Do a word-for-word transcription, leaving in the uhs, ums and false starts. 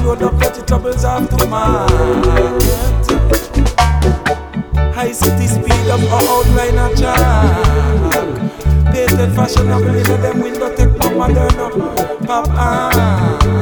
load up vegetables off the market. High city speed up or outline a track. Painted fashionable in them window take pop modern up. Pop ah.